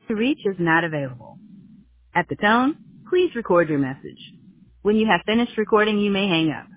to reach is not available. At the tone, please record your message. When you have finished recording, you may hang up.